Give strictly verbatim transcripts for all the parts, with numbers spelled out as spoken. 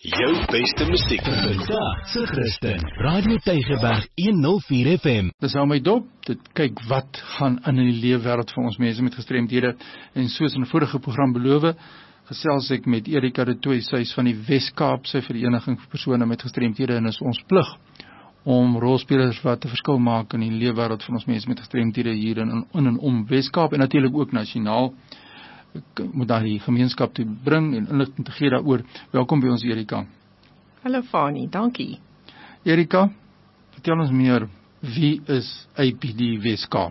Jou beste musiek vandag se Christen Radio Tygerberg honderd vier F M. Dis hou my dop, dit kyk wat gaan in die leefwêreld van ons mense met gestremdhede. En soos in 'n vorige program beloof, gesels ek met Erika de Tooy, sy is van die Wes-Kaapse Vereniging vir persone met gestremdhede, en is ons plig om rolspelers wat 'n verskil maak in die leefwêreld van ons mense met gestremdhede hier in, in en om Wes-Kaap en natuurlik ook nasionaal moet daar die gemeenskap te bring en inligting te gee daaroor. Welkom by ons, Erika. Hallo Fani, dankie. Erika, vertel ons meer, wie is A P D Wes-Kaap?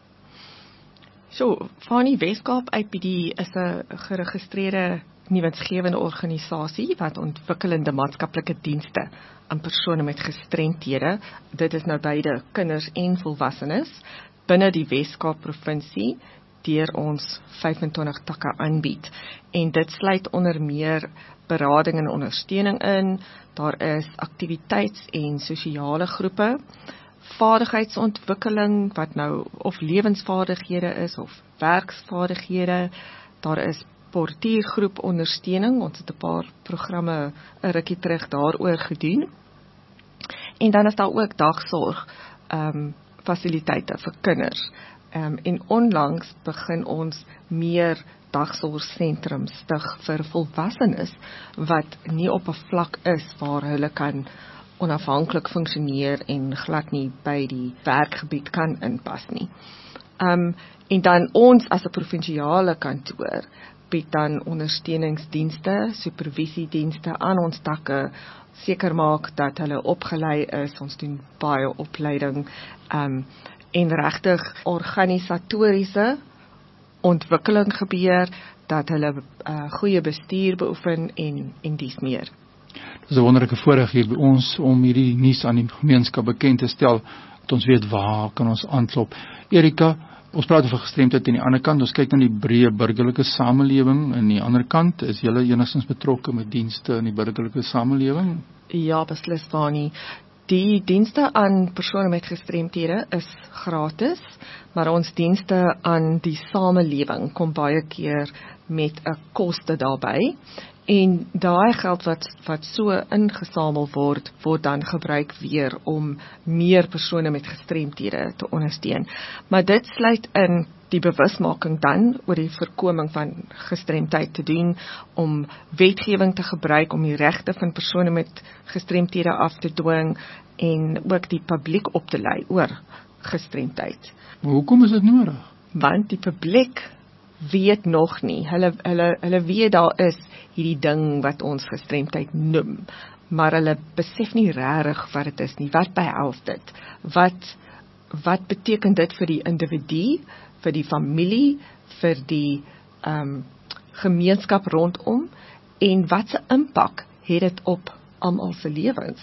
So, Fani, Wes-Kaap A P D is 'n geregistreerde nuwensgewende organisasie wat ontwikkelende maatskaplike dienste aan persone met gestremdhede, dit is nou beide kinders en volwassenes, binne die Wes-Kaap provinsie, deur ons vyfentwintig takke aanbied. En dit sluit onder meer berading en ondersteuning in, daar is aktiwiteits- en sosiale groepe, vaardigheidsontwikkeling, wat nou of lewensvaardighede is, of werksvaardighede, daar is portiergroep ondersteuning, ons het 'n paar programme 'n rukkie terug daaroor gedoen, en dan is daar ook dagsorg, um, fasiliteite vir kinders, Um, en onlangs begin ons meer dagsorgsentrums stig vir volwassenes wat nie op 'n vlak is waar hulle kan onafhanklik funksioneer en glad nie by die werkgebied kan inpas nie. Um, en dan ons as 'n provinsiale kantoor bied dan ondersteuningsdienste, supervisiedienste aan ons takke, seker maak dat hulle opgelei is, ons doen baie opleiding, um, en regtig organisatoriese ontwikkeling gebeur, dat hulle uh, goeie bestuur beoefen en, en dies meer. Dit is 'n wonderlike voorreg hier by ons om hierdie nuus aan die gemeenskap bekend te stel, dat ons weet waar kan ons aanklop. Erika, ons praat over gestremdheid aan die ander kant, ons kyk na die breë burgerlike samelewing, aan die ander kant, is julle enigstens betrokke met dienste in die burgerlike samelewing? Ja, beslis Fani. Die dienste aan persone met gestremdhede is gratis, maar ons dienste aan die samelewing kom baie keer met 'n koste daarbey. En daai geld wat wat so ingesamel word, word dan gebruik weer om meer persone met gestremdhede te ondersteun. Maar dit sluit in die bewusmaking dan oor die voorkoming van gestremdheid te doen, om wetgewing te gebruik om die regte van persone met gestremdhede af te dwing en ook die publiek op te lei oor gestremdheid. Maar hoekom is dit nodig? Want die publiek weet nog nie, hulle, hulle, hulle weet daar is hierdie ding wat ons gestremdheid noem, maar hulle besef nie regtig wat dit is nie, wat behels dit, wat, wat beteken dit vir die individu, vir die familie, vir die um, gemeenskap rondom, en wat se impak het dit op almal se lewens,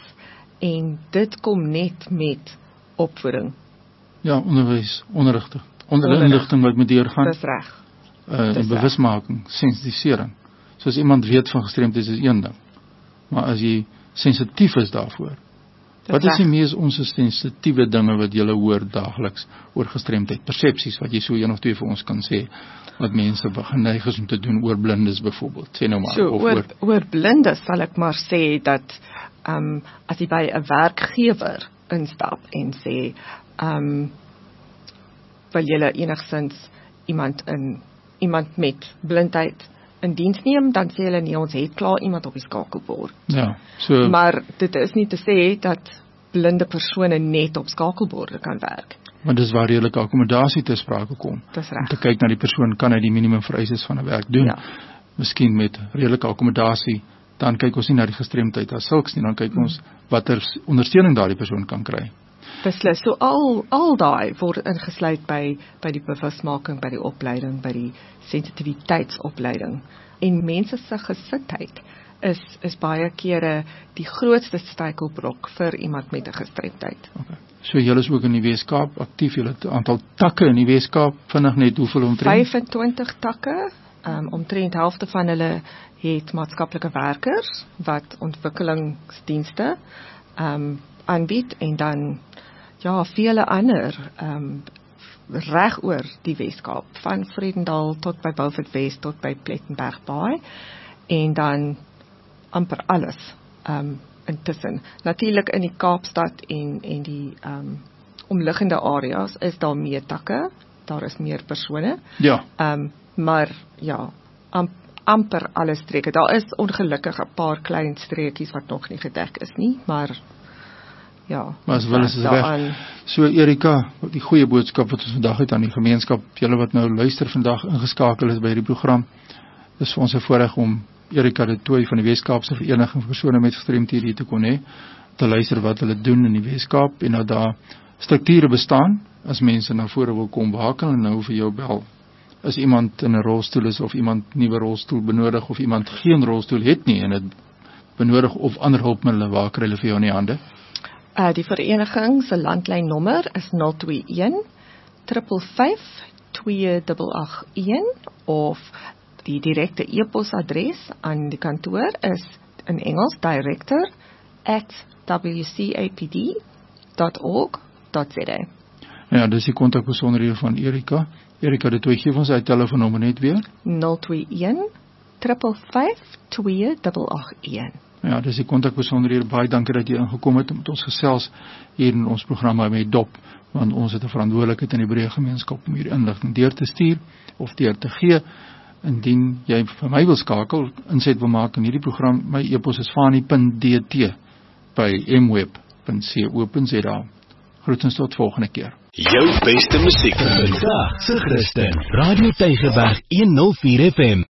en dit kom net met opvoeding. Ja, onderwys, onderrigting, onder inligting wat moet deurgaan. Dis reg. Uh, bewusmaking, sensitisering. So as iemand weet van gestremdheid is een ding, maar as jy sensitief is daarvoor, dis wat is die mees onsensitiewe dinge wat jy hoor daagliks oor gestremdheid, persepsies wat jy so een of twee vir ons kan sê, wat mense geneig is om te doen oor blindes byvoorbeeld, sê nou maar. So, of oor, oor, oor blindes sal ek maar sê dat um, as jy by 'n werkgewer instap en sê, um, wil julle enigstens iemand in iemand met blindheid in diens neem, dan sê hulle nee, ons het klaar iemand op die skakelbord. Ja, so, maar dit is nie te sê dat blinde persone net op skakelborde kan werk. Maar dis waar redelike akkommodasie te sprake kom. Dis reg. Om te kyk na die persoon, kan hy die minimum vereistes van 'n werk doen. Ja. Miskien met redelike akkommodasie, dan kyk ons nie na die gestremdheid as sulks nie, dan kyk hmm. ons watter ondersteuning daardie persoon kan kry. Beslis, so al, al daai word ingesluit by, by die bewusmaking, by die opleiding, by die sensitiviteitsopleiding. En mense se gesindheid is, is baie kere die grootste struikelblok vir iemand met 'n gestremdheid. Okay. So julle is ook in die Wes-Kaap aktief, julle het 'n aantal takke in die Wes-Kaap, vinnig net hoeveel omtrent? vyfentwintig takke, um, omtrent helfte van hulle het maatskaplike werkers, wat ontwikkelingsdienste um, aanbied, en dan ja, vele ander um, reg oor die Wes-Kaap, van Vredendal tot by Beaufort West tot by Plettenberg Baai, en dan amper alles um, intussen. Natuurlik in die Kaapstad en, en die um, omliggende areas is daar meer takke, daar is meer persone, Ja, um, maar ja, am, amper alle streke. Daar is ongelukkig 'n paar klein streekies wat nog nie gedek is nie, maar ja. maar as wel is dit daaraan- reg. So Erika, die goeie boodskap wat ons vandag het aan die gemeenskap, julle wat nou luister vandag ingeskakel is by hierdie program, dis vir ons 'n voorreg om Erika de Tooy van die Wes-Kaapse Vereniging vir persone met gestremthede hier te kon hê, te luister wat hulle doen in die Wes-Kaap en dat daar strukture bestaan, as mense na vore wil kom wakel en nou vir jou bel. As iemand in 'n rolstoel is of iemand nuwe rolstoel benodig of iemand geen rolstoel het nie en dit benodig of ander hulpmiddele, waar kry hulle vir jou in die hande? Uh, die vereniging se landlynnommer is nul twee een vyf vyf vyf twee agt agt een of die direkte e-posadres aan die kantoor is in Engels director at w c a p d dot org dot z a. Ja, dis die kontakbesonderhede van Erika. Erika de Tooy, gee ons sy telefoonnommer net weer. nul twee een vyf vyf vyf twee agt agt een. Ja, dis die kontakbesonderhede. Baie dankie dat jy ingekom het om met ons gesels hier in ons program met Dop, want ons het 'n verantwoordelikheid in die breë gemeenskap om hier inligting deur te stuur of deur te gee. Indien jy vir my wil skakel, inset wil maak in hierdie program, my e-pos is fani punt d t by m web punt co punt z a. Groetens tot volgende keer. Jou beste musiek vandag se Christen. Radio Tygerberg honderd vier F M.